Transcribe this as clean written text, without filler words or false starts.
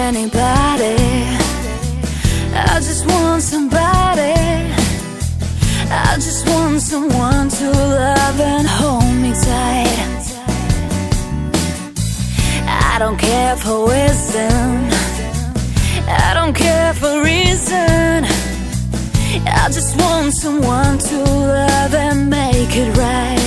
anybody. I just want somebody. I just want someone to love and hold me tight. I don't care for wisdom, I don't care for reason. I just want someone to love and make it right.